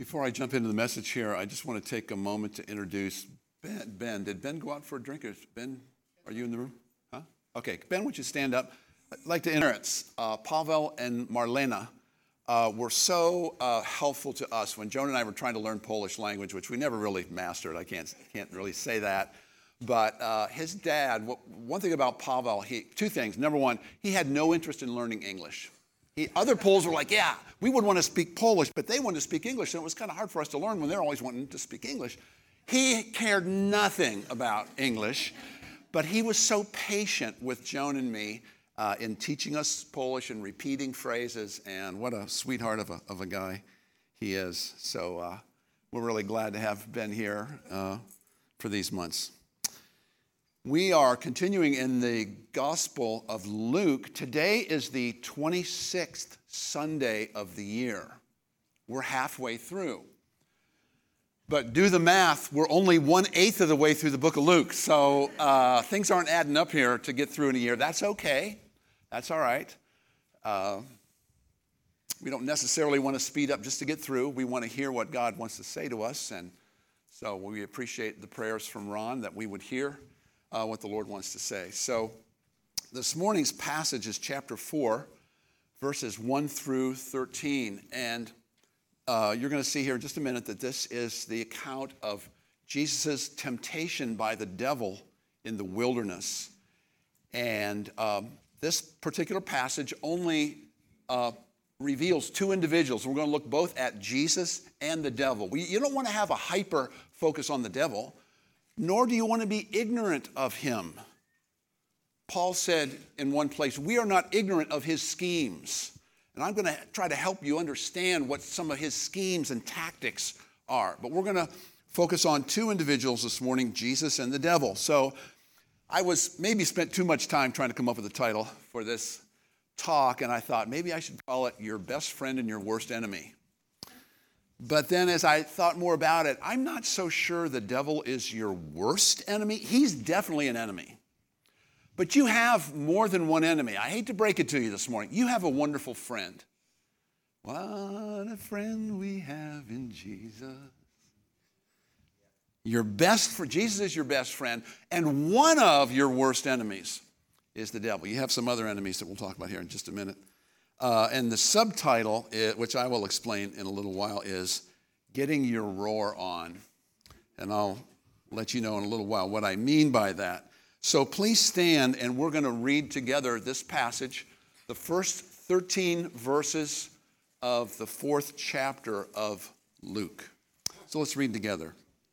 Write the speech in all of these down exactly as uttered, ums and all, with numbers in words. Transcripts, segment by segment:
Before I jump into the message here, I just want to take a moment to introduce Ben. Ben, did Ben go out for a drink? Or Ben, are you in the room? Huh? Okay, Ben, would you stand up? I'd like to introduce uh, Pavel and Marlena. Uh, were so uh, helpful to us when Joan and I were trying to learn Polish language, which we never really mastered. I can't can't really say that. But uh, his dad, one thing about Pavel, he, two things. Number one, he had no interest in learning English. He, other Poles were like, yeah, we would want to speak Polish, but they wanted to speak English, and it was kind of hard for us to learn when they're always wanting to speak English. He cared nothing about English, but he was so patient with Joan and me uh, in teaching us Polish and repeating phrases, and what a sweetheart of a, of a guy he is. So uh, we're really glad to have Ben here uh, for these months. We are continuing in the Gospel of Luke. Today is the twenty-sixth Sunday of the year. We're halfway through. But do the math, we're only one-eighth of the way through the book of Luke. So uh, things aren't adding up here to get through in a year. That's okay. That's all right. Uh, we don't necessarily want to speed up just to get through. We want to hear what God wants to say to us. And so we appreciate the prayers from Ron that we would hear Uh, what the Lord wants to say. So this morning's passage is chapter four, verses one through thirteen. And uh, you're going to see here in just a minute that this is the account of Jesus' temptation by the devil in the wilderness. And um, this particular passage only uh, reveals two individuals. We're going to look both at Jesus and the devil. We, you don't want to have a hyper focus on the devil, nor do you want to be ignorant of him. Paul said in one place, we are not ignorant of his schemes. And I'm going to try to help you understand what some of his schemes and tactics are. But we're going to focus on two individuals this morning, Jesus and the devil. So I was maybe spent too much time trying to come up with a title for this talk, and I thought maybe I should call it Your Best Friend and Your Worst Enemy. But then as I thought more about it, I'm not so sure the devil is your worst enemy. He's definitely an enemy. But you have more than one enemy. I hate to break it to you this morning. You have a wonderful friend. What a friend we have in Jesus. Your best friend, Jesus is your best friend, and one of your worst enemies is the devil. You have some other enemies that we'll talk about here in just a minute. Uh, and the subtitle, which I will explain in a little while, is Getting Your Roar On. And I'll let you know in a little while what I mean by that. So please stand, and we're going to read together this passage, the first thirteen verses of the fourth chapter of Luke. So let's read together.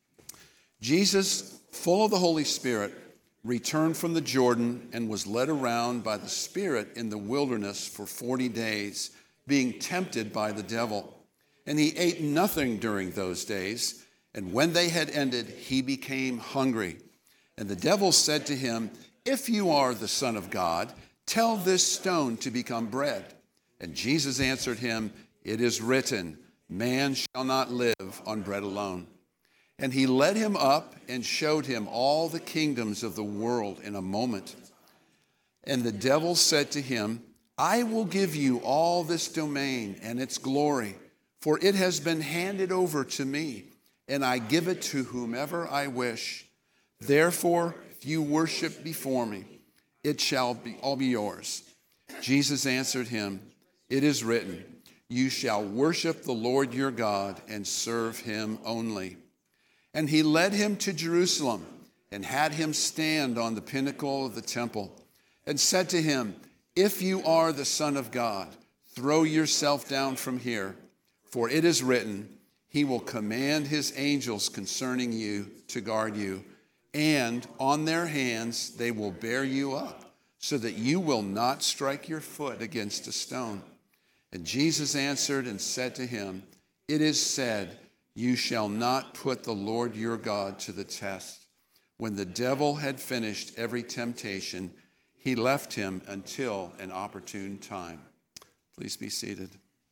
Jesus, full of the Holy Spirit, returned from the Jordan and was led around by the Spirit in the wilderness for forty days, being tempted by the devil. And he ate nothing during those days, and when they had ended, he became hungry. And the devil said to him, if you are the Son of God, tell this stone to become bread. And Jesus answered him, it is written, man shall not live on bread alone. And he led him up and showed him all the kingdoms of the world in a moment. And the devil said to him, I will give you all this domain and its glory, for it has been handed over to me, and I give it to whomever I wish. Therefore, if you worship before me, it shall be all be yours. Jesus answered him, it is written, you shall worship the Lord your God and serve him only. And he led him to Jerusalem and had him stand on the pinnacle of the temple and said to him, if you are the Son of God, throw yourself down from here, for it is written, he will command his angels concerning you to guard you, and on their hands they will bear you up, so that you will not strike your foot against a stone. And Jesus answered and said to him, it is said, you shall not put the Lord your God to the test. When the devil had finished every temptation, he left him until an opportune time. Please be seated.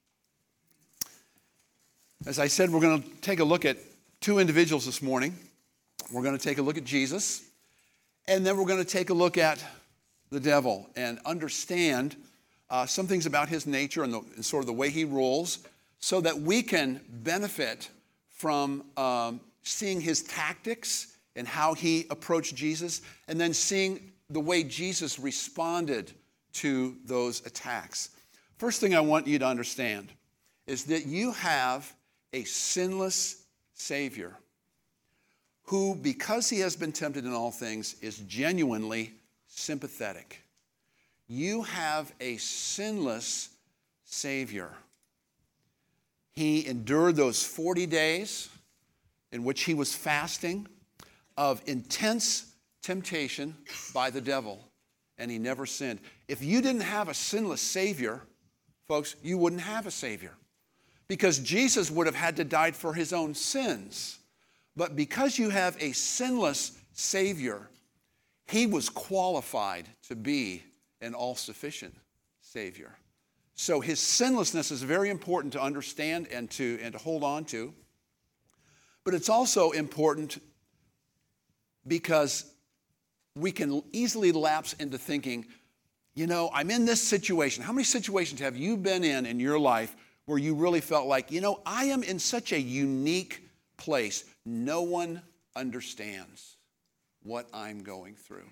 As I said, we're going to take a look at two individuals this morning. We're going to take a look at Jesus, and then we're going to take a look at the devil and understand uh, some things about his nature and, the, and sort of the way he rules, so that we can benefit from um, seeing his tactics and how he approached Jesus, and then seeing the way Jesus responded to those attacks. First thing I want you to understand is that you have a sinless Savior who, because he has been tempted in all things, is genuinely sympathetic. You have a sinless Savior. He endured those forty days in which he was fasting of intense temptation by the devil, and he never sinned. If you didn't have a sinless Savior, folks, you wouldn't have a Savior, because Jesus would have had to die for his own sins. But because you have a sinless Savior, he was qualified to be an all-sufficient Savior. So his sinlessness is very important to understand and to, and to hold on to. But it's also important because we can easily lapse into thinking, you know, I'm in this situation. How many situations have you been in in your life where you really felt like, you know, I am in such a unique place. No one understands what I'm going through.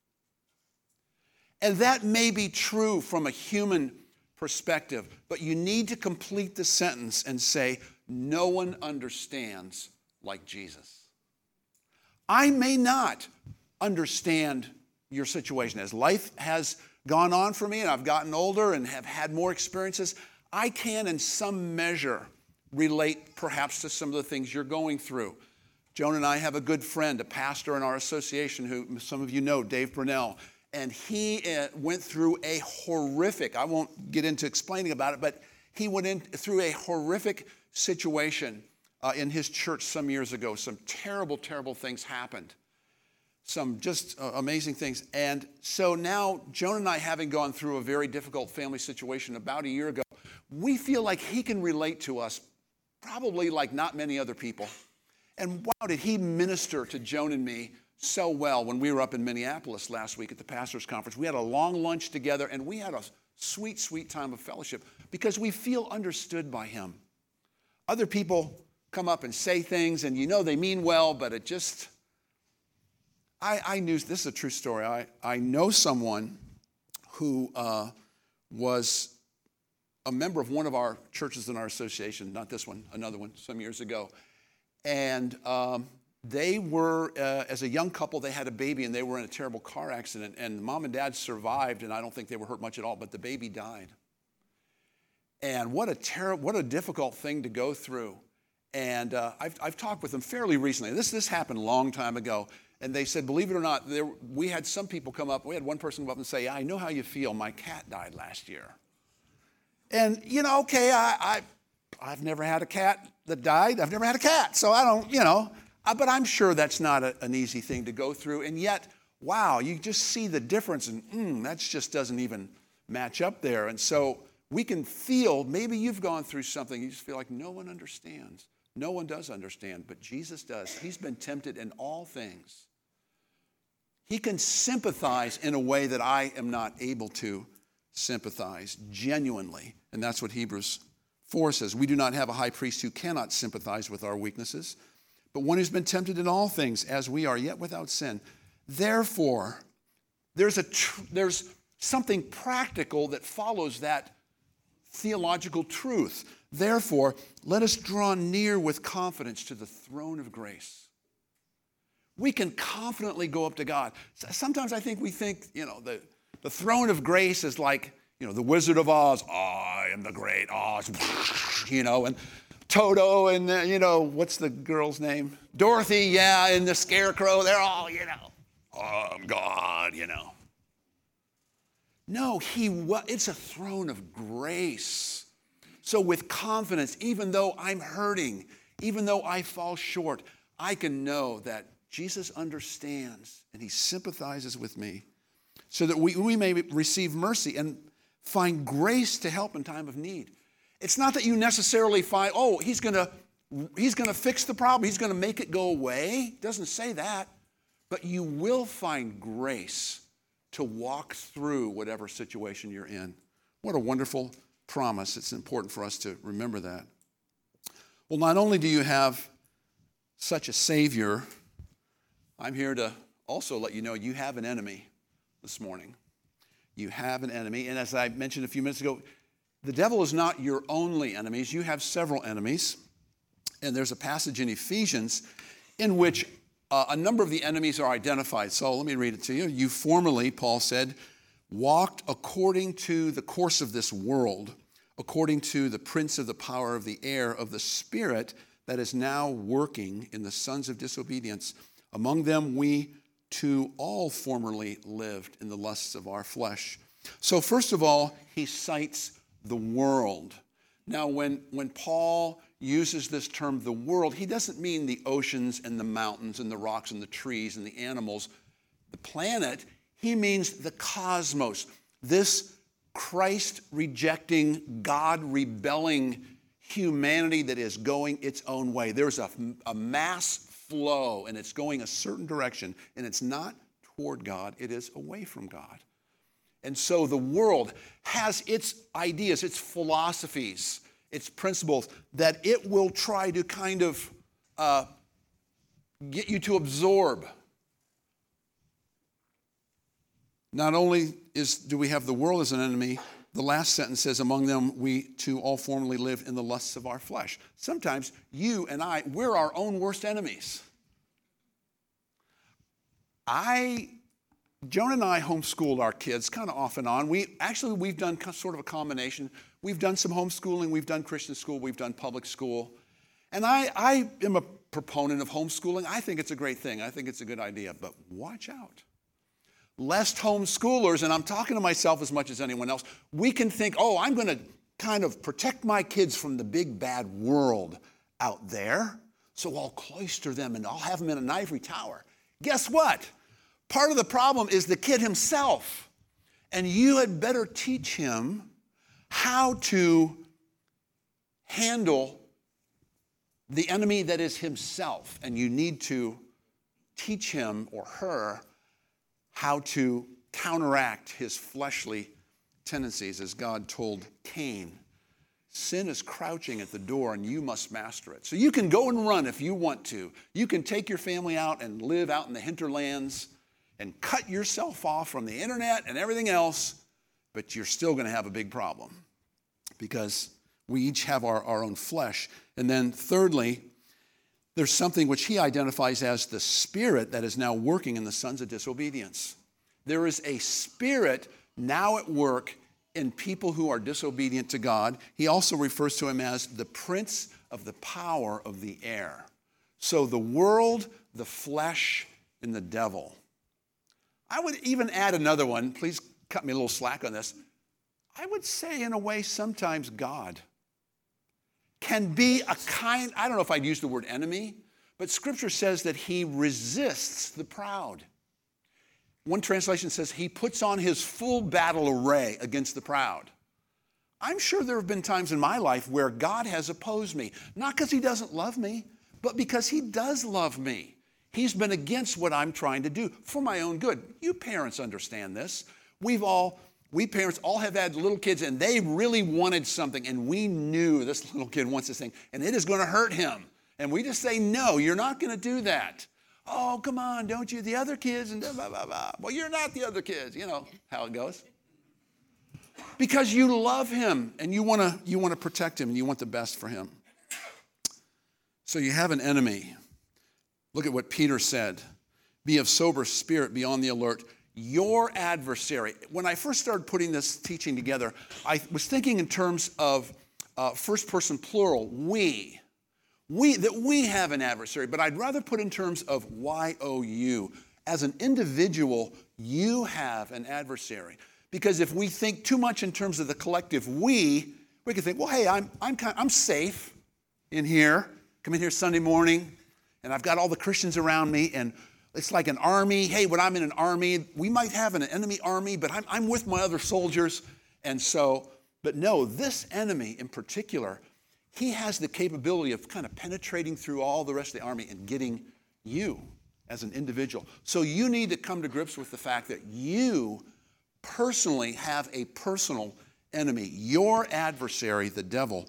And that may be true from a human perspective, but you need to complete the sentence and say, no one understands like Jesus. I may not understand your situation. As life has gone on for me and I've gotten older and have had more experiences, I can in some measure relate perhaps to some of the things you're going through. Joan and I have a good friend, a pastor in our association who some of you know, Dave Brunell, and he uh, went through a horrific, I won't get into explaining about it, but he went in through a horrific situation uh, in his church some years ago. Some terrible, terrible things happened. Some just uh, amazing things. And so now, Joan and I, having gone through a very difficult family situation about a year ago, we feel like he can relate to us probably like not many other people. And wow, did he minister to Joan and me so well when we were up in Minneapolis last week at the pastor's conference. We had a long lunch together, and we had a sweet, sweet time of fellowship because we feel understood by him. Other people come up and say things, and you know they mean well, but it just... I, I knew, this is a true story, I, I know someone who uh, was a member of one of our churches in our association, not this one, another one, some years ago. And um, they were, uh, as a young couple, they had a baby, and they were in a terrible car accident. And mom and dad survived, and I don't think they were hurt much at all, but the baby died. And what a terrible, what a difficult thing to go through. And uh, I've, I've talked with them fairly recently. This, this happened a long time ago. And they said, believe it or not, there, we had some people come up. We had one person come up and say, I know how you feel. My cat died last year. And, you know, okay, I, I, I've never had a cat that died. I've never had a cat. So I don't, you know, uh, but I'm sure that's not a, an easy thing to go through. And yet, wow, you just see the difference. And mm, that just doesn't even match up there. And so we can feel, maybe you've gone through something. You just feel like no one understands. No one does understand, but Jesus does. He's been tempted in all things. He can sympathize in a way that I am not able to sympathize genuinely. And that's what Hebrews four says. We do not have a high priest who cannot sympathize with our weaknesses, but one who's been tempted in all things as we are, yet without sin. Therefore, there's, a tr- there's something practical that follows that theological truth. Therefore, let us draw near with confidence to the throne of grace. We can confidently go up to God. Sometimes I think we think, you know, the, the throne of grace is like, you know, the Wizard of Oz. I am the great Oz, you know, and Toto and, uh, you know, what's the girl's name? Dorothy, yeah, and the Scarecrow. They're all, you know, oh, I'm God, you know. No, he. it's a throne of grace. So with confidence, even though I'm hurting, even though I fall short, I can know that Jesus understands and he sympathizes with me so that we, we may receive mercy and find grace to help in time of need. It's not that you necessarily find, oh, he's going to he's going to fix the problem. He's going to make it go away. It doesn't say that. But you will find grace to walk through whatever situation you're in. What a wonderful promise. It's important for us to remember that. Well, not only do you have such a Savior, I'm here to also let you know you have an enemy this morning. You have an enemy. And as I mentioned a few minutes ago, the devil is not your only enemies. You have several enemies. And there's a passage in Ephesians in which uh, a number of the enemies are identified. So let me read it to you. You formerly, Paul said, walked according to the course of this world, according to the prince of the power of the air, of the spirit that is now working in the sons of disobedience. Among them we too all formerly lived in the lusts of our flesh. So first of all, he cites the world. Now, when, when Paul uses this term, the world, he doesn't mean the oceans and the mountains and the rocks and the trees and the animals, the planet. He means the cosmos, this Christ-rejecting, God-rebelling humanity that is going its own way. There's a, a mass flow, and it's going a certain direction, and it's not toward God, it is away from God. And so the world has its ideas, its philosophies, its principles that it will try to kind of uh, get you to absorb. Not only is, do we have the world as an enemy, the last sentence says, among them we too all formerly lived in the lusts of our flesh. Sometimes you and I, we're our own worst enemies. I, Joan and I homeschooled our kids kind of off and on. We actually, we've done sort of a combination. We've done some homeschooling, we've done Christian school, we've done public school. And I, I am a proponent of homeschooling. I think it's a great thing. I think it's a good idea, but watch out. Lest homeschoolers, and I'm talking to myself as much as anyone else, we can think, oh, I'm going to kind of protect my kids from the big bad world out there, so I'll cloister them and I'll have them in an ivory tower. Guess what? Part of the problem is the kid himself, and you had better teach him how to handle the enemy that is himself, and you need to teach him or her how to counteract his fleshly tendencies, as God told Cain. Sin is crouching at the door, and you must master it. So you can go and run if you want to. You can take your family out and live out in the hinterlands and cut yourself off from the internet and everything else, but you're still going to have a big problem because we each have our, our own flesh. And then thirdly, there's something which he identifies as the spirit that is now working in the sons of disobedience. There is a spirit now at work in people who are disobedient to God. He also refers to him as the prince of the power of the air. So the world, the flesh, and the devil. I would even add another one. Please cut me a little slack on this. I would say, in a way, sometimes God can be a kind, I don't know if I'd use the word enemy, but Scripture says that he resists the proud. One translation says he puts on his full battle array against the proud. I'm sure there have been times in my life where God has opposed me, not because he doesn't love me, but because he does love me. He's been against what I'm trying to do for my own good. You parents understand this. We've all We parents all have had little kids, and they really wanted something, and we knew this little kid wants this thing, and it is going to hurt him. And we just say, no, you're not going to do that. Oh, come on, don't you? The other kids, and blah, blah, blah, blah. Well, you're not the other kids. You know how it goes. Because you love him, and you want to you want to protect him, and you want the best for him. So you have an enemy. Look at what Peter said. Be of sober spirit, be on the alert. Your adversary. When I first started putting this teaching together, I was thinking in terms of uh, first person plural, we. We, that we have an adversary, but I'd rather put in terms of Y O U. As an individual, you have an adversary. Because if we think too much in terms of the collective we, we can think, well, hey, I'm, I'm, kind I'm safe in here. Come in here Sunday morning, and I've got all the Christians around me, and it's like an army. Hey, when I'm in an army, we might have an enemy army, but I'm, I'm with my other soldiers. And so, but no, this enemy in particular, he has the capability of kind of penetrating through all the rest of the army and getting you as an individual. So you need to come to grips with the fact that you personally have a personal enemy. Your adversary, the devil,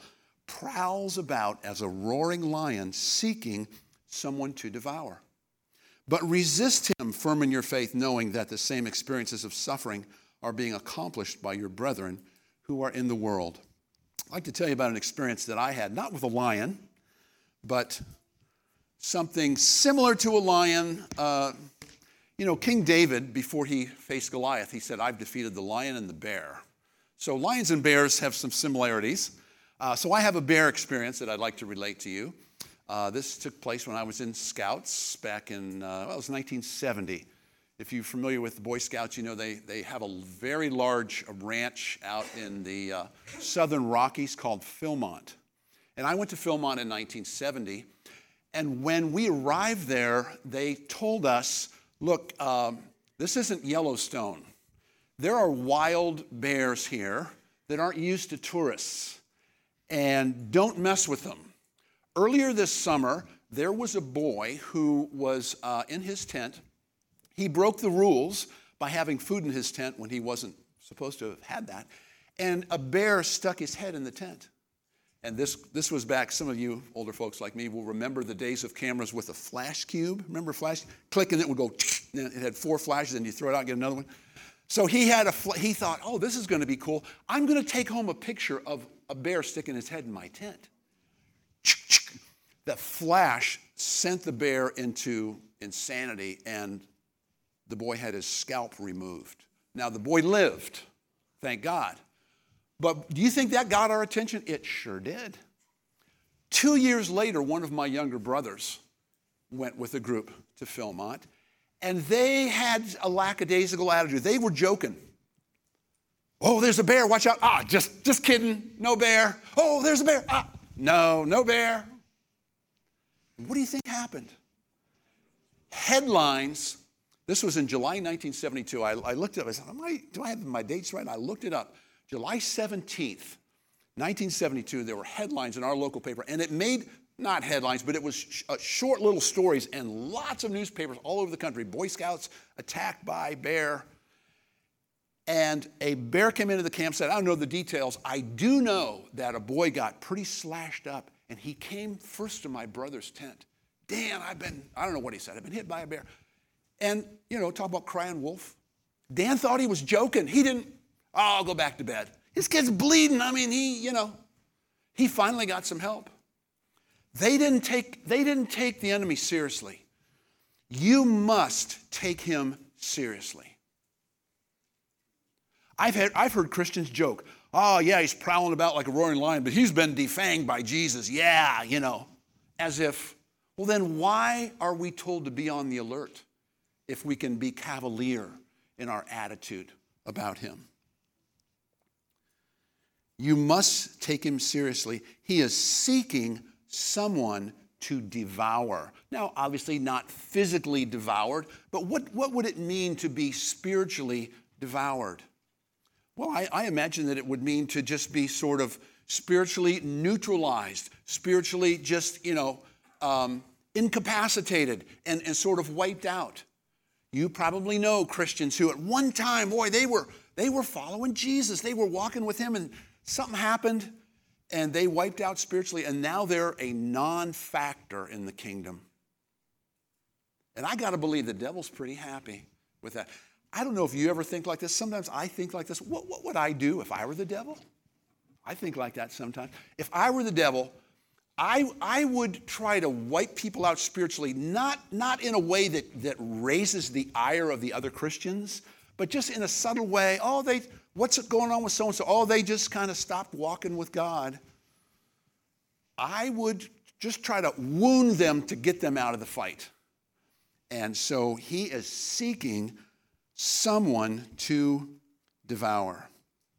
prowls about as a roaring lion seeking someone to devour. But resist him firm in your faith, knowing that the same experiences of suffering are being accomplished by your brethren who are in the world. I'd like to tell you about an experience that I had, not with a lion, but something similar to a lion. Uh, you know, King David, before he faced Goliath, he said, I've defeated the lion and the bear. So lions and bears have some similarities. Uh, so I have a bear experience that I'd like to relate to you. Uh, this took place when I was in Scouts back in, uh, well, it was nineteen seventy. If you're familiar with the Boy Scouts, you know they, they have a very large ranch out in the uh, southern Rockies called Philmont. And I went to Philmont in nineteen seventy. And when we arrived there, they told us, look, um, this isn't Yellowstone. There are wild bears here that aren't used to tourists. And don't mess with them. Earlier this summer, there was a boy who was uh, in his tent. He broke the rules by having food in his tent when he wasn't supposed to have had that. And a bear stuck his head in the tent. And this, this was back, some of you older folks like me will remember the days of cameras with a flash cube. Remember flash? Click and it would go, and it had four flashes and you throw it out and get another one. So he had a, he thought, oh, this is going to be cool. I'm going to take home a picture of a bear sticking his head in my tent. That flash sent the bear into insanity, and the boy had his scalp removed. Now, the boy lived, thank God. But do you think that got our attention? It sure did. Two years later, one of my younger brothers went with a group to Philmont, and they had a lackadaisical attitude. They were joking. Oh, there's a bear, watch out. Ah, just, just kidding, no bear. Oh, there's a bear. Ah, no, no bear. What do you think happened? Headlines, this was in July nineteen seventy-two. I, I looked it up, I said, Am I, do I have my dates right? And I looked it up. July seventeenth, nineteen seventy-two, there were headlines in our local paper, and it made, not headlines, but it was sh- uh, short little stories, and lots of newspapers all over the country. Boy Scouts attacked by bear. And a bear came into the campsite. I don't know the details. I do know that a boy got pretty slashed up, and he came first to my brother's tent. Dan, I've been, I don't know what he said, I've been hit by a bear. And, you know, talk about crying wolf. Dan thought he was joking. He didn't, oh, I'll go back to bed. His kid's bleeding. I mean, he, you know, he finally got some help. They didn't take, they didn't take the enemy seriously. You must take him seriously. I've heard, I've heard Christians joke, oh, yeah, he's prowling about like a roaring lion, but he's been defanged by Jesus. Yeah, you know, as if, well, then why are we told to be on the alert if we can be cavalier in our attitude about him? You must take him seriously. He is seeking someone to devour. Now, obviously not physically devoured, but what, what would it mean to be spiritually devoured? Well, I, I imagine that it would mean to just be sort of spiritually neutralized, spiritually just, you know, um, incapacitated and, and sort of wiped out. You probably know Christians who at one time, boy, they were, they were following Jesus. They were walking with him and something happened and they wiped out spiritually, and now they're a non-factor in the kingdom. And I got to believe the devil's pretty happy with that. I don't know if you ever think like this. Sometimes I think like this. What, what would I do if I were the devil? I think like that sometimes. If I were the devil, I, I would try to wipe people out spiritually, not, not in a way that, that raises the ire of the other Christians, but just in a subtle way. Oh, they, what's going on with so-and-so? Oh, they just kind of stopped walking with God. I would just try to wound them to get them out of the fight. And so he is seeking someone to devour.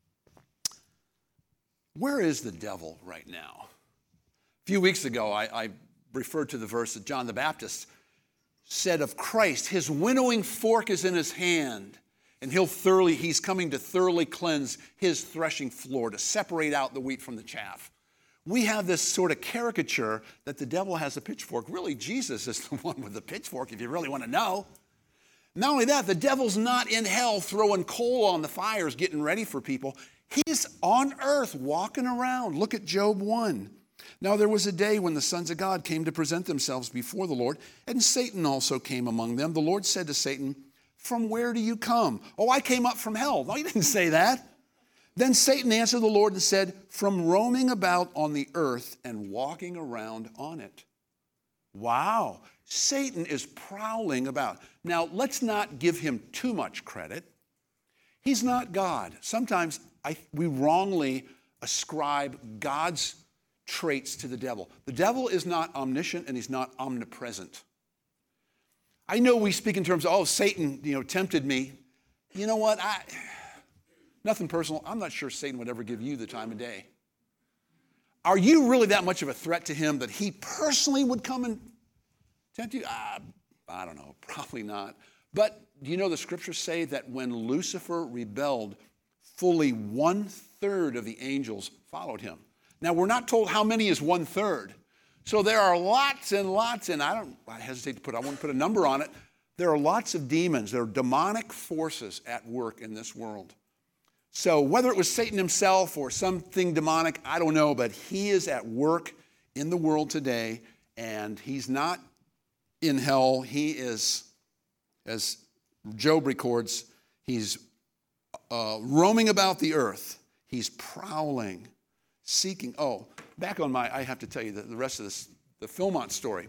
Where is the devil right now? A few weeks ago, I, I referred to the verse that John the Baptist said of Christ, his winnowing fork is in his hand, and he'll thoroughly, he's coming to thoroughly cleanse his threshing floor, to separate out the wheat from the chaff. We have this sort of caricature that the devil has a pitchfork. Really, Jesus is the one with the pitchfork, if you really want to know. Not only that, the devil's not in hell throwing coal on the fires, getting ready for people. He's on earth walking around. Look at Job one. Now there was a day when the sons of God came to present themselves before the Lord, and Satan also came among them. The Lord said to Satan, "From where do you come?" "Oh, I came up from hell." No, he didn't say that. Then Satan answered the Lord and said, "From roaming about on the earth and walking around on it." Wow. Satan is prowling about. Now, let's not give him too much credit. He's not God. Sometimes I, we wrongly ascribe God's traits to the devil. The devil is not omniscient and he's not omnipresent. I know we speak in terms of, oh, Satan, you know, tempted me. You know what? I, nothing personal. I'm not sure Satan would ever give you the time of day. Are you really that much of a threat to him that he personally would come and tempt you? Uh, I don't know. Probably not. But do you know the scriptures say that when Lucifer rebelled, fully one third of the angels followed him? Now, we're not told how many is one third. So there are lots and lots, and I don't, I hesitate to put, I won't put a number on it. There are lots of demons. There are demonic forces at work in this world. So whether it was Satan himself or something demonic, I don't know, but he is at work in the world today, and he's not in hell. He is, as Job records, he's uh, roaming about the earth. He's prowling, seeking. Oh, back on my, I have to tell you the, the rest of this, the Philmont story.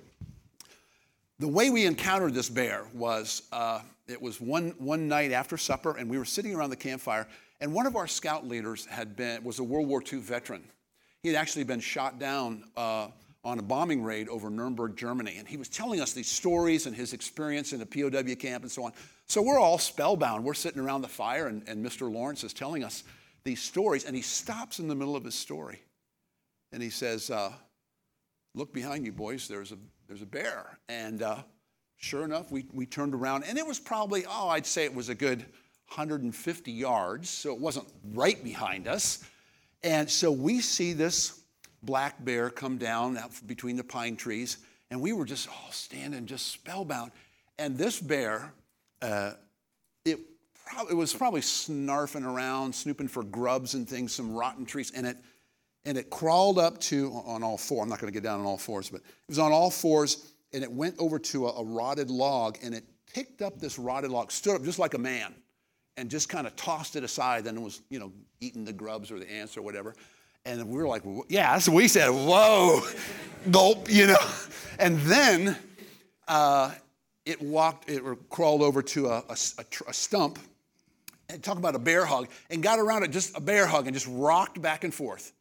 The way we encountered this bear was, uh, it was one, one night after supper, and we were sitting around the campfire, and one of our scout leaders had been, was a World War Two veteran. He had actually been shot down uh, on a bombing raid over Nuremberg, Germany, and he was telling us these stories and his experience in a P O W camp and so on. So we're all spellbound. We're sitting around the fire, and, and Mister Lawrence is telling us these stories, and he stops in the middle of his story, and he says, uh, "Look behind you, boys, there's a, there's a bear." And uh, sure enough, we, we turned around, and it was probably, oh, I'd say it was a good one hundred fifty yards, so it wasn't right behind us. And so we see this black bear come down out between the pine trees, and we were just all standing just spellbound. And this bear, uh, it, prob- it was probably snarfing around, snooping for grubs and things, some rotten trees, and it and it crawled up to, on all four, I'm not going to get down on all fours, but it was on all fours, and it went over to a, a rotted log, and it picked up this rotted log, stood up just like a man, and just kind of tossed it aside, and it was, you know, eating the grubs or the ants or whatever. And we were like, yeah, that's what we said. Whoa, gulp, you know. And then uh, it walked, it crawled over to a, a, a stump, and talk about a bear hug, and got around it, just a bear hug, and just rocked back and forth.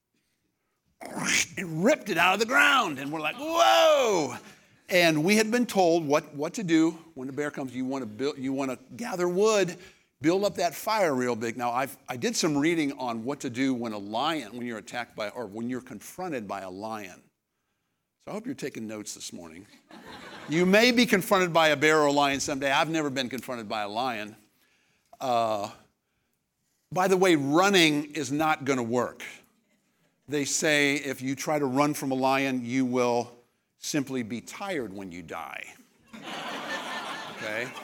And ripped it out of the ground. And we're like, whoa. And we had been told what, what to do when the bear comes. You want to build, you want to gather wood, build up that fire real big. Now, I've, I did some reading on what to do when a lion, when you're attacked by, or when you're confronted by a lion. So I hope you're taking notes this morning. You may be confronted by a bear or a lion someday. I've never been confronted by a lion. Uh, by the way, running is not going to work. They say if you try to run from a lion, you will simply be tired when you die. Okay?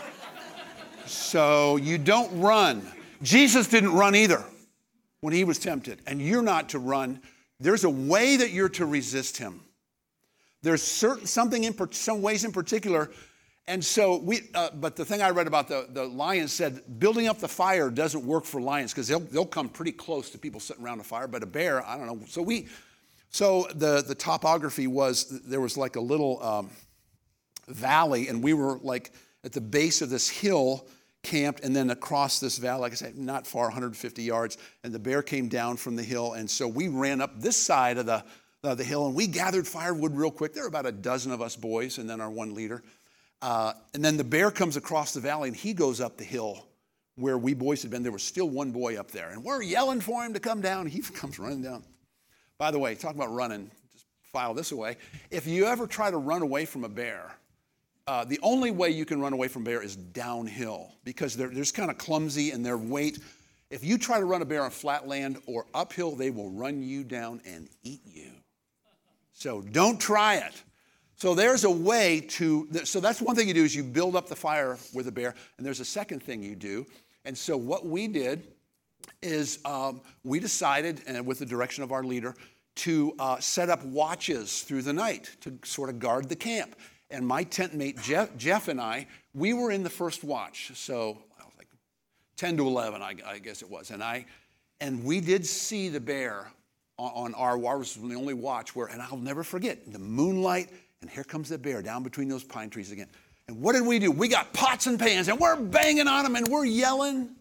So you don't run. Jesus didn't run either when he was tempted, and you're not to run. There's a way that you're to resist him. There's certain something in some ways in particular, and so we. Uh, but the thing I read about the the lion said building up the fire doesn't work for lions because they'll they'll come pretty close to people sitting around a fire. But a bear, I don't know. So we, so the the topography was there was like a little um, valley, and we were like at the base of this hill, camped, and then across this valley, like I said, not far, one hundred fifty yards, and the bear came down from the hill, and so we ran up this side of the, uh, the hill, and we gathered firewood real quick. There were about a dozen of us boys, and then our one leader. Uh, and then the bear comes across the valley, and he goes up the hill where we boys had been. There was still one boy up there, and we're yelling for him to come down. He comes running down. By the way, talk about running, just file this away. If you ever try to run away from a bear, Uh, the only way you can run away from bear is downhill because they're, they're just kind of clumsy and their weight. If you try to run a bear on flat land or uphill, they will run you down and eat you. So don't try it. So there's a way to, so that's one thing you do is you build up the fire with a bear, and there's a second thing you do. And so what we did is um, we decided, and with the direction of our leader, to uh, set up watches through the night to sort of guard the camp. And my tent mate, Jeff, Jeff and I, we were in the first watch. So I was like ten to eleven, I, I guess it was. And I, and we did see the bear on, on our watch. This was the only watch where, and I'll never forget, the moonlight, and here comes the bear down between those pine trees again. And what did we do? We got pots and pans, and we're banging on them, and we're yelling.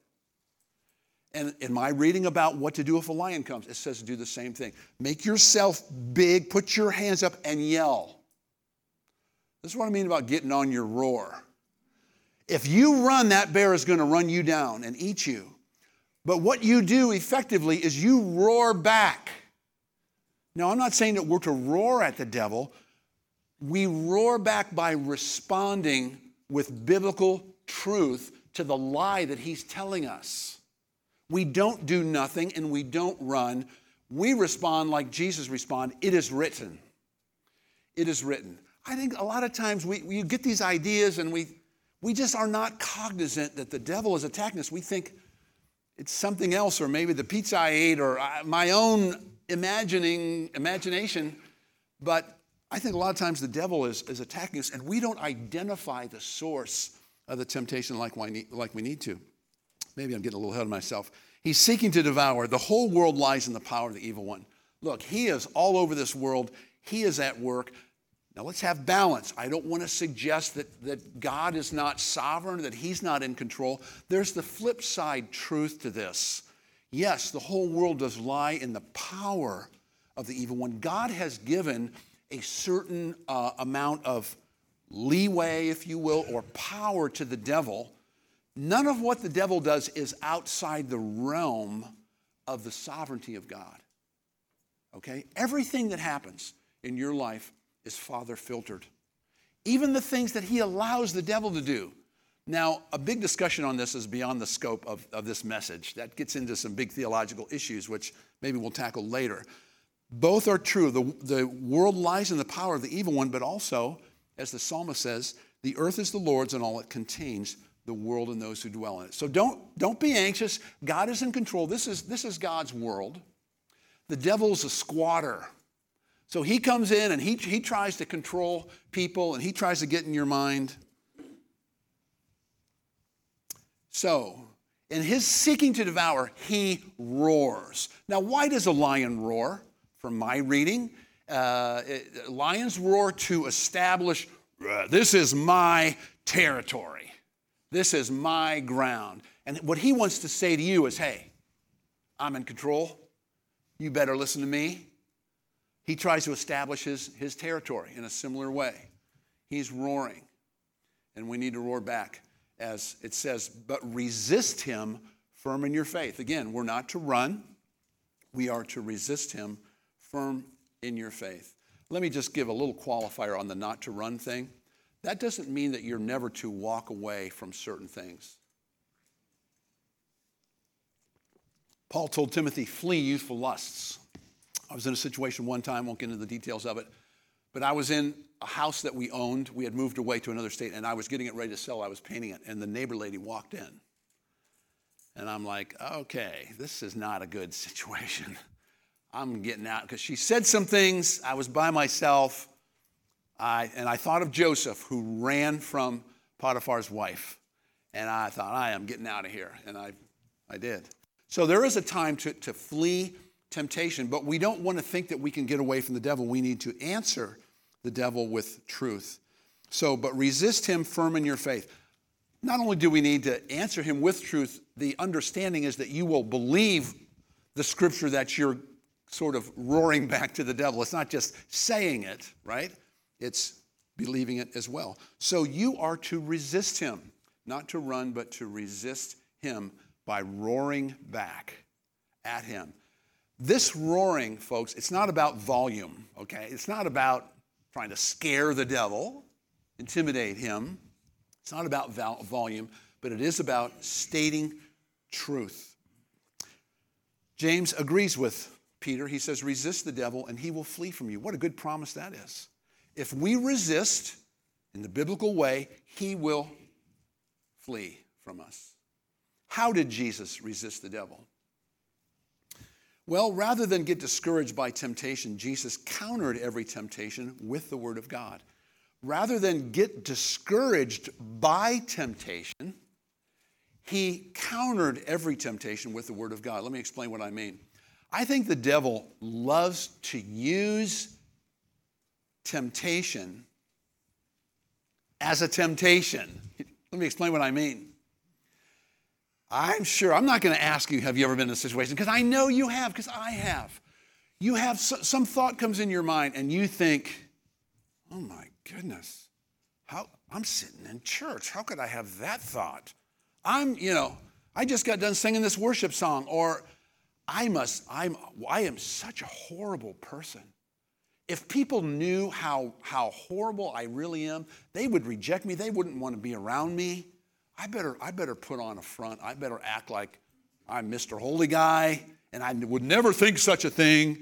And in my reading about what to do if a lion comes, it says do the same thing. Make yourself big, put your hands up, and yell. This is what I mean about getting on your roar. If you run, that bear is going to run you down and eat you. But what you do effectively is you roar back. Now, I'm not saying that we're to roar at the devil. We roar back by responding with biblical truth to the lie that he's telling us. We don't do nothing and we don't run. We respond like Jesus responded. It is written. It is written. I think a lot of times we, we get these ideas and we, we just are not cognizant that the devil is attacking us. We think it's something else, or maybe the pizza I ate, or my own imagining imagination. But I think a lot of times the devil is, is attacking us and we don't identify the source of the temptation like we need, like we need to. Maybe I'm getting a little ahead of myself. He's seeking to devour. The whole world lies in the power of the evil one. Look, he is all over this world. He is at work. Now let's have balance. I don't want to suggest that, that God is not sovereign, that he's not in control. There's the flip side truth to this. Yes, the whole world does lie in the power of the evil one. God has given a certain uh, amount of leeway, if you will, or power to the devil. None of what the devil does is outside the realm of the sovereignty of God. Okay? Everything that happens in your life is Father filtered. Even the things that he allows the devil to do. Now, a big discussion on this is beyond the scope of, of this message. That gets into some big theological issues, which maybe we'll tackle later. Both are true. The, the world lies in the power of the evil one, but also, as the psalmist says, the earth is the Lord's and all it contains, the world and those who dwell in it. So don't, don't be anxious. God is in control. This is, this is God's world. The devil's a squatter. So he comes in and he, he tries to control people and he tries to get in your mind. So, in his seeking to devour, he roars. Now, why does a lion roar? From my reading, uh, it, lions roar to establish, this is my territory. This is my ground. And what he wants to say to you is, hey, I'm in control. You better listen to me. He tries to establish his, his territory in a similar way. He's roaring. And we need to roar back, as it says, but resist him firm in your faith. Again, we're not to run. We are to resist him firm in your faith. Let me just give a little qualifier on the not to run thing. That doesn't mean that you're never to walk away from certain things. Paul told Timothy, flee youthful lusts. I was in a situation one time, won't get into the details of it, but I was in a house that we owned. We had moved away to another state, and I was getting it ready to sell. I was painting it, and the neighbor lady walked in. And I'm like, okay, this is not a good situation. I'm getting out, because she said some things. I was by myself. I, and I thought of Joseph, who ran from Potiphar's wife. And I thought, I am getting out of here. And I, I did. So there is a time to, to flee temptation, but we don't want to think that we can get away from the devil. We need to answer the devil with truth. So, but resist him firm in your faith. Not only do we need to answer him with truth, the understanding is that you will believe the scripture that you're sort of roaring back to the devil. It's not just saying it, right? It's believing it as well. So you are to resist him, not to run, but to resist him by roaring back at him. This roaring, folks, it's not about volume, okay? It's not about trying to scare the devil, intimidate him. It's not about vol- volume, but it is about stating truth. James agrees with Peter. He says, resist the devil and he will flee from you. What a good promise that is. If we resist in the biblical way, he will flee from us. How did Jesus resist the devil? Well, rather than get discouraged by temptation, Jesus countered every temptation with the Word of God. Rather than get discouraged by temptation, he countered every temptation with the Word of God. Let me explain what I mean. I think the devil loves to use temptation as a temptation. Let me explain what I mean. I'm sure, I'm not going to ask you, have you ever been in a situation? Because I know you have, because I have. You have, some thought comes in your mind and you think, oh my goodness, how, I'm sitting in church. How could I have that thought? I'm, you know, I just got done singing this worship song, or I must, I'm, I am such a horrible person. If people knew how, how horrible I really am, they would reject me. They wouldn't want to be around me. I better, I better put on a front. I better act like I'm Mister Holy Guy, and I would never think such a thing.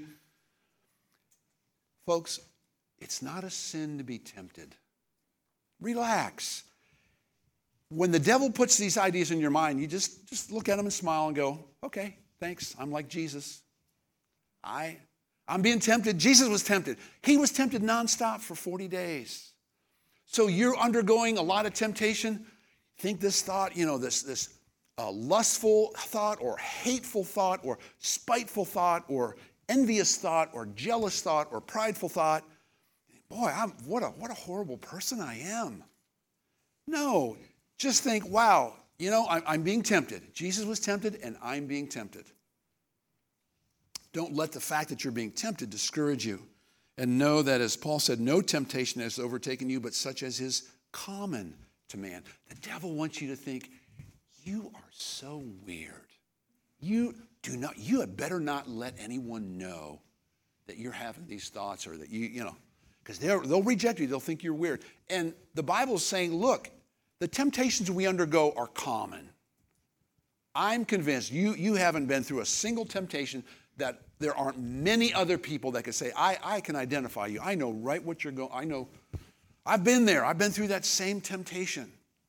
Folks, it's not a sin to be tempted. Relax. When the devil puts these ideas in your mind, you just, just look at them and smile and go, okay, thanks. I'm like Jesus. I, I'm being tempted. Jesus was tempted. He was tempted nonstop for forty days. So you're undergoing a lot of temptation. Think this thought, you know, this, this uh, lustful thought or hateful thought or spiteful thought or envious thought or jealous thought or prideful thought. Boy, I'm, what, a, what a horrible person I am. No, just think, wow, you know, I'm, I'm being tempted. Jesus was tempted and I'm being tempted. Don't let the fact that you're being tempted discourage you. And know that, as Paul said, no temptation has overtaken you, but such as is common to man. The devil wants you to think, you are so weird. You do not, you had better not let anyone know that you're having these thoughts, or that you, you know, because they'll reject you. They'll think you're weird. And the Bible is saying, look, the temptations we undergo are common. I'm convinced you, you haven't been through a single temptation that there aren't many other people that could say, I, I can identify you. I know right what you're going, I know, I've been there. I've been through that same temptation.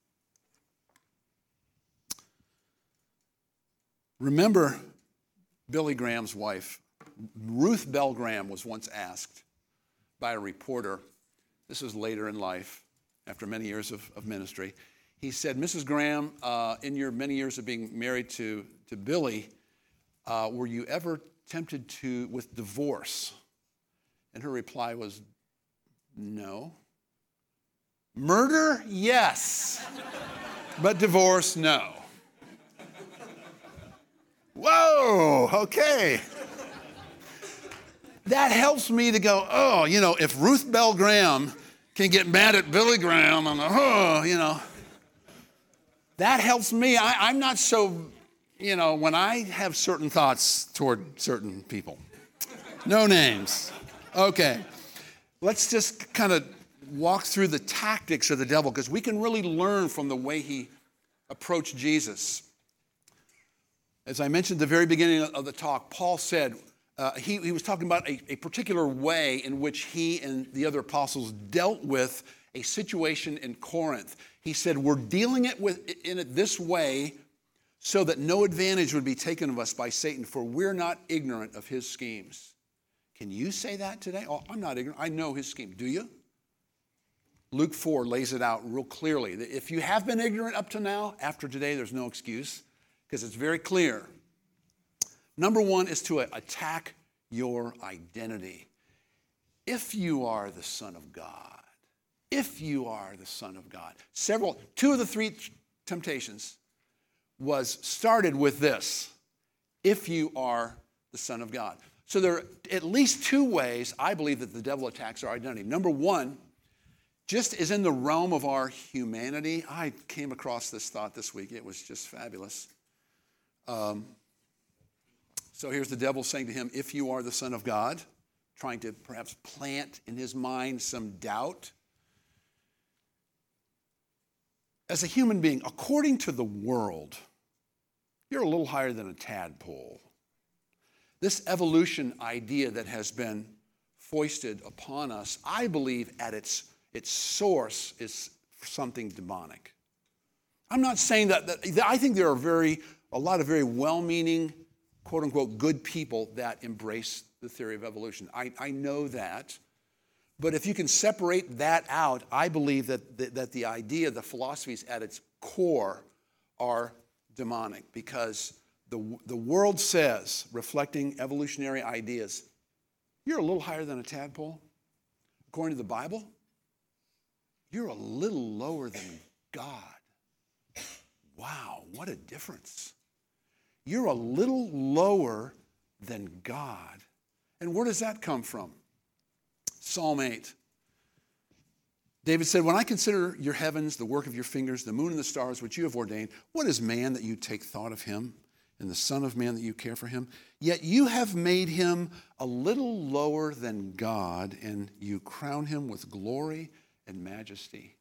Remember Billy Graham's wife. Ruth Bell Graham was once asked by a reporter, this was later in life, after many years of, of ministry. He said, Missus Graham, uh, in your many years of being married to, to Billy, uh, were you ever tempted to with divorce? And her reply was, no. Murder, yes. But divorce, no. Whoa, okay. That helps me to go, oh, you know, if Ruth Bell Graham can get mad at Billy Graham, I'm like, oh, you know. That helps me. I, I'm not so, you know, when I have certain thoughts toward certain people. No names. Okay. Let's just kind of walk through the tactics of the devil, because we can really learn from the way he approached Jesus. As I mentioned at the very beginning of the talk, Paul said, uh, he, he was talking about a, a particular way in which he and the other apostles dealt with a situation in Corinth. He said, we're dealing it with, in it this way so that no advantage would be taken of us by Satan, for we're not ignorant of his schemes. Can you say that today? Oh, I'm not ignorant. I know his scheme. Do you? Luke four lays it out real clearly. That if you have been ignorant up to now, after today, there's no excuse, because it's very clear. Number one is to attack your identity. If you are the Son of God, if you are the Son of God. Several, two of the three temptations was started with this, if you are the Son of God. So there are at least two ways I believe that the devil attacks our identity. Number one, just as in the realm of our humanity, I came across this thought this week. It was just fabulous. Um, so here's the devil saying to him, if you are the Son of God, trying to perhaps plant in his mind some doubt. As a human being, according to the world, you're a little higher than a tadpole. This evolution idea that has been foisted upon us, I believe at its, its source is something demonic. I'm not saying that, that, I think there are very, a lot of very well-meaning quote-unquote good people that embrace the theory of evolution. I, I know that. But if you can separate that out, I believe that the, that the idea, the philosophies at its core are demonic, because the, the world says, reflecting evolutionary ideas, you're a little higher than a tadpole. According to the Bible, you're a little lower than God. Wow, what a difference. You're a little lower than God. And where does that come from? Psalm eight. David said, when I consider your heavens, the work of your fingers, the moon and the stars which you have ordained, what is man that you take thought of him, and the son of man that you care for him? Yet you have made him a little lower than God, and you crown him with glory and majesty.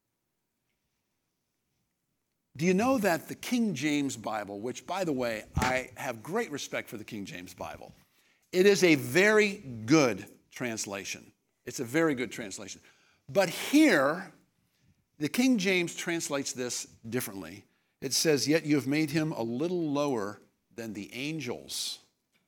Do you know that the King James Bible, which, by the way, I have great respect for the King James Bible, it is a very good translation. It's a very good translation. But here, the King James translates this differently. It says, yet you have made him a little lower than the angels.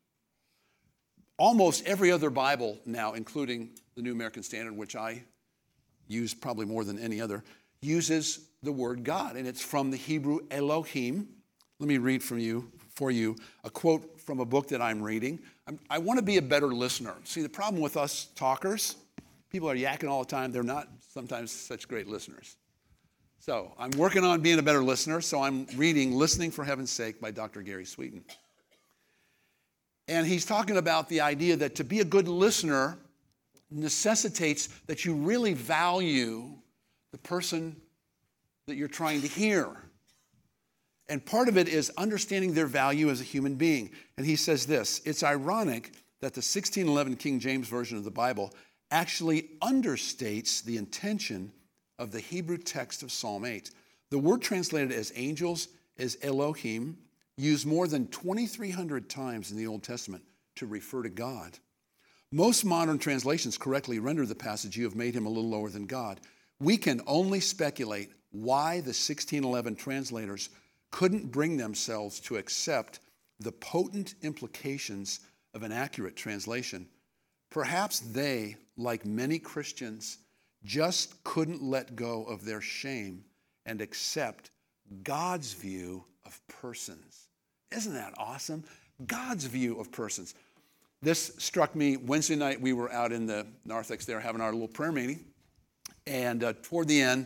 Almost every other Bible now, including the New American Standard, which I use probably more than any other, uses the word God, and it's from the Hebrew Elohim. Let me read from you, for you a quote from a book that I'm reading. I'm, I want to be a better listener. See, the problem with us talkers, people are yakking all the time. They're not sometimes such great listeners. So I'm working on being a better listener, so I'm reading Listening for Heaven's Sake by Doctor Gary Sweeten. And he's talking about the idea that to be a good listener necessitates that you really value the person that you're trying to hear. And part of it is understanding their value as a human being. And he says this, it's ironic that the sixteen eleven King James Version of the Bible actually understates the intention of the Hebrew text of Psalm eight. The word translated as angels is Elohim, used more than twenty-three hundred times in the Old Testament to refer to God. Most modern translations correctly render the passage, you have made him a little lower than God. We can only speculate why the sixteen eleven translators couldn't bring themselves to accept the potent implications of an accurate translation. Perhaps they, like many Christians, just couldn't let go of their shame and accept God's view of persons. Isn't that awesome? God's view of persons. This struck me Wednesday night. We were out in the narthex there having our little prayer meeting. And uh, toward the end,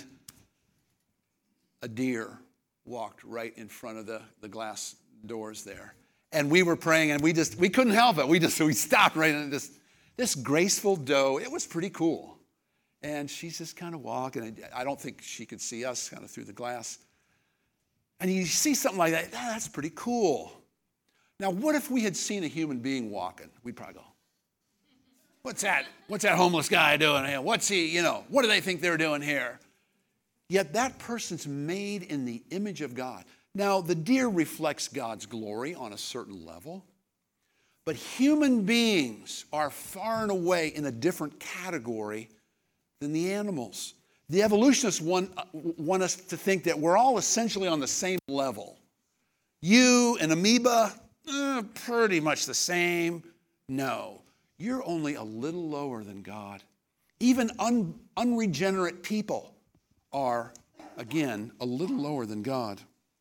a deer walked right in front of the, the glass doors there. And we were praying, and we just, we couldn't help it. We just, we stopped right in this, this graceful doe. It was pretty cool. And she's just kind of walking. I don't think she could see us kind of through the glass. And you see something like that, ah, that's pretty cool. Now, what if we had seen a human being walking? We'd probably go, what's that? What's that homeless guy doing here? What's he, you know, what do they think they're doing here? Yet that person's made in the image of God. Now, the deer reflects God's glory on a certain level, but human beings are far and away in a different category than the animals. The evolutionists want, want us to think that we're all essentially on the same level. You, an amoeba, eh, pretty much the same. No, you're only a little lower than God. Even un, unregenerate people are, again, a little lower than God.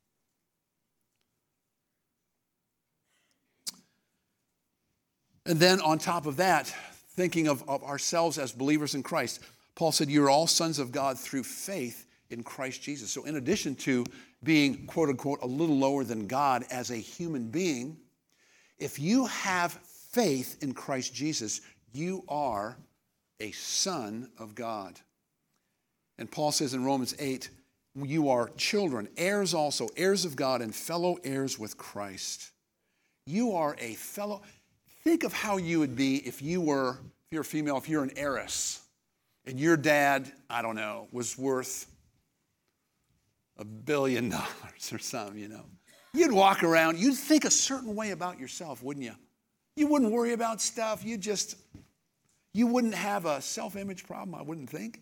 And then on top of that, thinking of, of ourselves as believers in Christ, Paul said, you're all sons of God through faith in Christ Jesus. So in addition to being, quote unquote, a little lower than God as a human being, if you have faith in Christ Jesus, you are a son of God. And Paul says in Romans eight, you are children, heirs also, heirs of God and fellow heirs with Christ. You are a fellow... Think of how you would be if you were, if you're a female, if you're an heiress, and your dad, I don't know, was worth a billion dollars or something, you know. You'd walk around, you'd think a certain way about yourself, wouldn't you? You wouldn't worry about stuff. You just, you wouldn't have a self-image problem, I wouldn't think.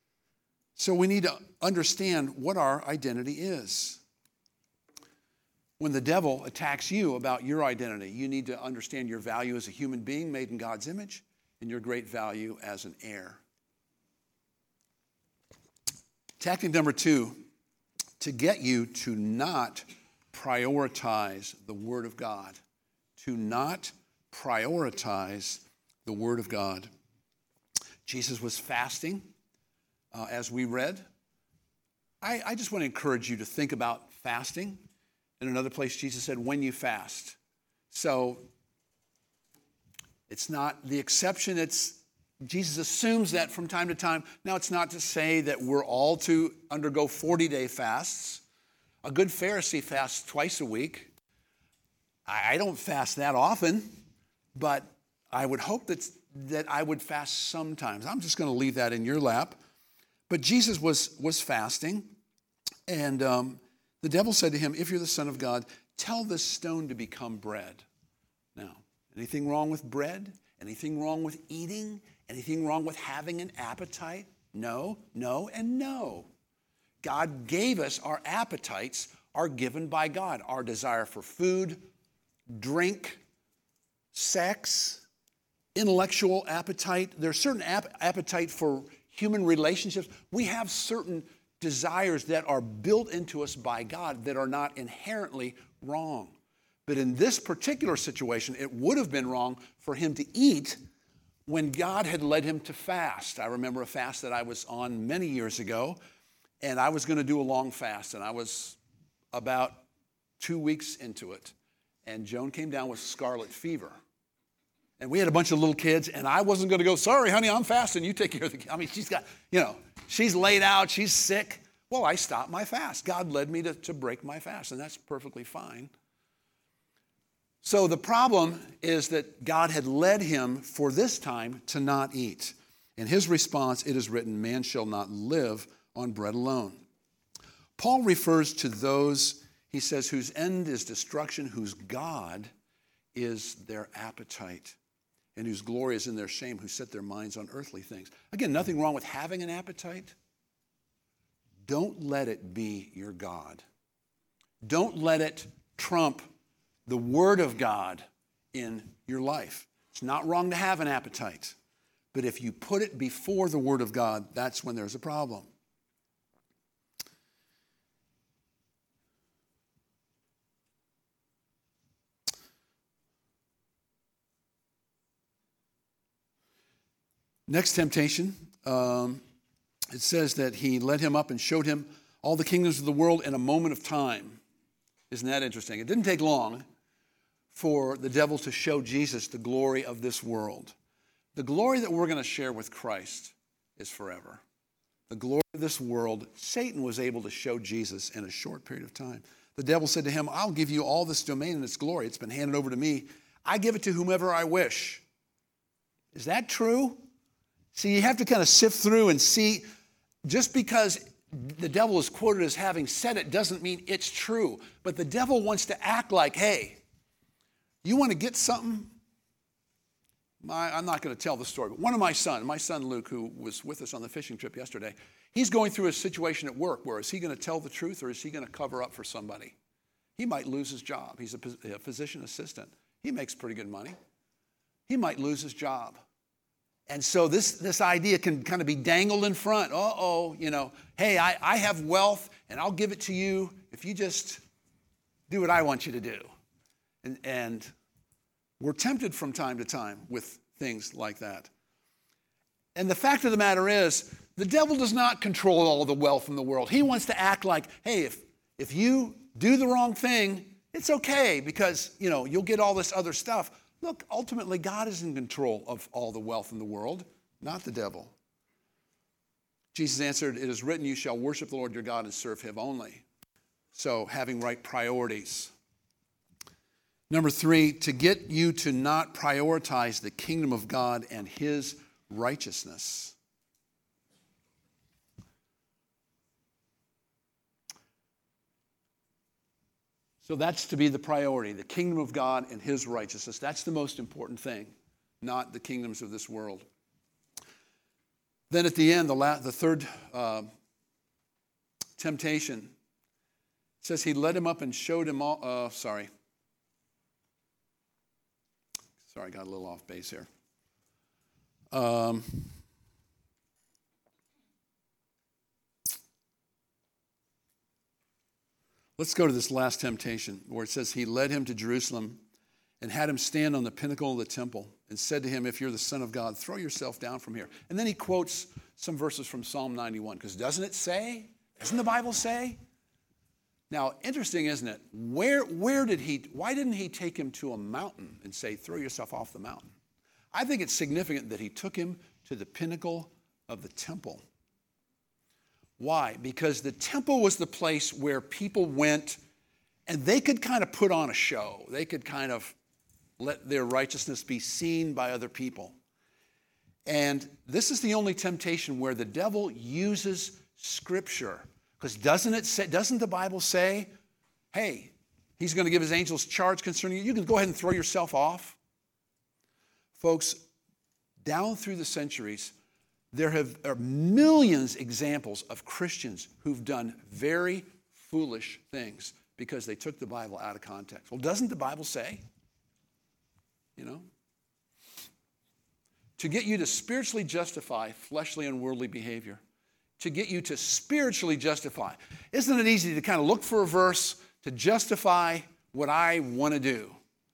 So we need to understand what our identity is. When the devil attacks you about your identity, you need to understand your value as a human being made in God's image and your great value as an heir. Tactic number two, to get you to not prioritize the Word of God. To not prioritize the Word of God. Jesus was fasting, uh, as we read. I, I just want to encourage you to think about fasting. In another place, Jesus said, when you fast. So it's not the exception. It's Jesus assumes that from time to time. Now, it's not to say that we're all to undergo forty-day fasts. A good Pharisee fasts twice a week. I, I don't fast that often, but I would hope that, that I would fast sometimes. I'm just going to leave that in your lap. But Jesus was, was fasting, and um, the devil said to him, if you're the Son of God, tell this stone to become bread. Now, anything wrong with bread? Anything wrong with eating? Anything wrong with having an appetite? No, no, and no. God gave us our appetites are given by God. Our desire for food, drink, sex, intellectual appetite. There's certain ap- appetite for human relationships. We have certain desires that are built into us by God that are not inherently wrong. But in this particular situation, it would have been wrong for him to eat when God had led him to fast. I remember a fast that I was on many years ago, and I was going to do a long fast, and I was about two weeks into it, and Joan came down with scarlet fever. And we had a bunch of little kids, and I wasn't going to go, sorry, honey, I'm fasting. You take care of the kids. I mean, she's got, you know, she's laid out. She's sick. Well, I stopped my fast. God led me to, to break my fast, and that's perfectly fine. So the problem is that God had led him for this time to not eat. In his response, it is written, man shall not live on bread alone. Paul refers to those, he says, whose end is destruction, whose God is their appetite, and whose glory is in their shame, who set their minds on earthly things. Again, nothing wrong with having an appetite. Don't let it be your God. Don't let it trump the Word of God in your life. It's not wrong to have an appetite, but if you put it before the Word of God, that's when there's a problem. Next temptation, um, it says that he led him up and showed him all the kingdoms of the world in a moment of time. Isn't that interesting? It didn't take long for the devil to show Jesus the glory of this world. The glory that we're going to share with Christ is forever. The glory of this world, Satan was able to show Jesus in a short period of time. The devil said to him, I'll give you all this domain and its glory. It's been handed over to me. I give it to whomever I wish. Is that true? See, you have to kind of sift through and see, just because the devil is quoted as having said it doesn't mean it's true. But the devil wants to act like, hey, you want to get something? My, I'm not going to tell the story, but one of my sons, my son Luke, who was with us on the fishing trip yesterday, he's going through a situation at work where is he going to tell the truth or is he going to cover up for somebody? He might lose his job. He's a, a physician assistant. He makes pretty good money. He might lose his job. And so this, this idea can kind of be dangled in front. Uh-oh, you know, hey, I, I have wealth, and I'll give it to you if you just do what I want you to do. And, and we're tempted from time to time with things like that. And the fact of the matter is, the devil does not control all the wealth in the world. He wants to act like, hey, if, if you do the wrong thing, it's okay because, you know, you'll get all this other stuff. Look, ultimately, God is in control of all the wealth in the world, not the devil. Jesus answered, it is written, you shall worship the Lord your God and serve him only. So having right priorities. Number three, to get you to not prioritize the kingdom of God and his righteousness. So that's to be the priority, the kingdom of God and his righteousness. That's the most important thing, not the kingdoms of this world. Then at the end, the, la- the third uh, temptation It says he led him up and showed him all, uh, sorry. Sorry, I got a little off base here. Um, let's go to this last temptation where it says he led him to Jerusalem and had him stand on the pinnacle of the temple and said to him, if you're the Son of God, throw yourself down from here. And then he quotes some verses from Psalm ninety-one, because doesn't it say, doesn't the Bible say? Now, interesting, isn't it? Where, where did he, why didn't he take him to a mountain and say, throw yourself off the mountain? I think it's significant that he took him to the pinnacle of the temple. Why? Because the temple was the place where people went and they could kind of put on a show. They could kind of let their righteousness be seen by other people. And this is the only temptation where the devil uses Scripture. Because doesn't it say, doesn't the Bible say, hey, he's going to give his angels charge concerning you. You can go ahead and throw yourself off. Folks, down through the centuries, there have are millions of examples of Christians who've done very foolish things because they took the Bible out of context. Well, doesn't the Bible say? You know? To get you to spiritually justify fleshly and worldly behavior. To get you to spiritually justify. Isn't it easy to kind of look for a verse to justify what I want to do?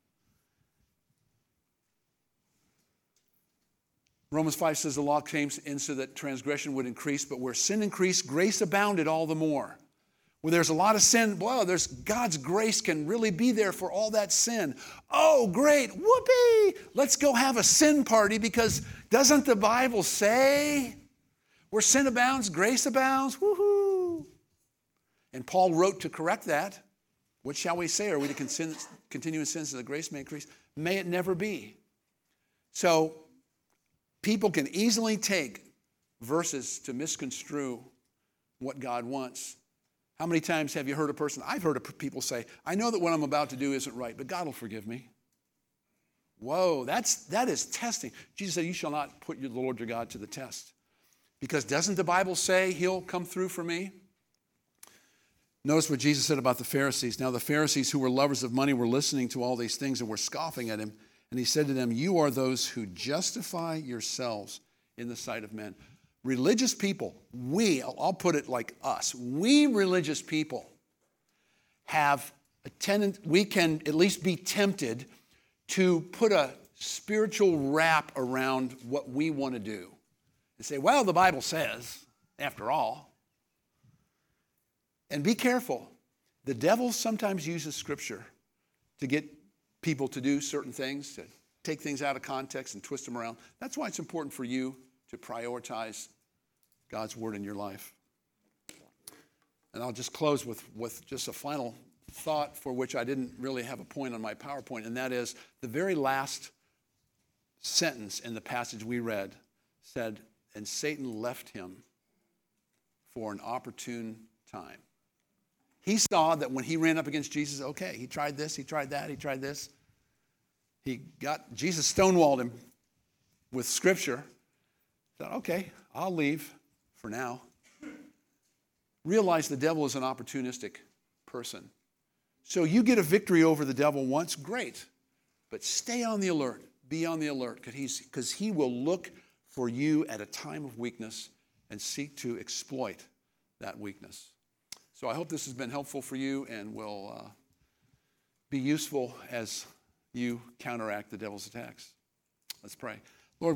Romans five says the law came in so that transgression would increase, but where sin increased, grace abounded all the more. Where there's a lot of sin, well, there's God's grace can really be there for all that sin. Oh, great, whoopee! Let's go have a sin party because doesn't the Bible say where sin abounds, grace abounds? Woohoo! And Paul wrote to correct that. What shall we say? Are we to continue in sins so that grace may increase? May it never be. So people can easily take verses to misconstrue what God wants. How many times have you heard a person, I've heard people say, I know that what I'm about to do isn't right, but God will forgive me. Whoa, that's, that is testing. Jesus said, you shall not put your Lord your God to the test. Because doesn't the Bible say he'll come through for me? Notice what Jesus said about the Pharisees. Now the Pharisees who were lovers of money were listening to all these things and were scoffing at him. And he said to them, you are those who justify yourselves in the sight of men. Religious people, we, I'll put it like us, we religious people have a tendency, we can at least be tempted to put a spiritual wrap around what we want to do. And say, well, the Bible says, after all. And be careful. The devil sometimes uses Scripture to get people to do certain things, to take things out of context and twist them around. That's why it's important for you to prioritize God's Word in your life. And I'll just close with, with just a final thought for which I didn't really have a point on my PowerPoint, and that is the very last sentence in the passage we read said, and Satan left him for an opportune time. He saw that when he ran up against Jesus, okay, he tried this, he tried that, he tried this. He got, Jesus stonewalled him with Scripture. Thought, okay, I'll leave for now. Realize the devil is an opportunistic person. So you get a victory over the devil once, great. But stay on the alert. Be on the alert because he's because he will look for you at a time of weakness and seek to exploit that weakness. So I hope this has been helpful for you and will uh, be useful as you counteract the devil's attacks. Let's pray.